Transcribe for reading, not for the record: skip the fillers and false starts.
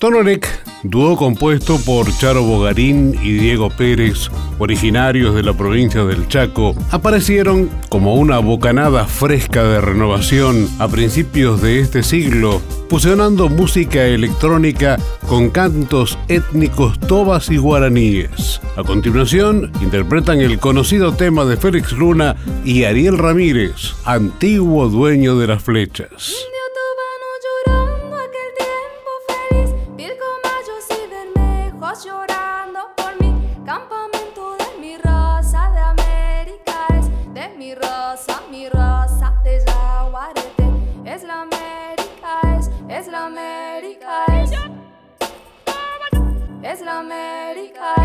Tonolec, dúo compuesto por Charo Bogarín y Diego Pérez, originarios de la provincia del Chaco, aparecieron como una bocanada fresca de renovación a principios de este siglo, fusionando música electrónica con cantos étnicos tobas y guaraníes. A continuación, interpretan el conocido tema de Félix Luna y Ariel Ramírez, Antiguo Dueño de las Flechas. Llorando por mi campamento de mi raza de América es de mi raza de Yaguareté. Es la América es la América es la América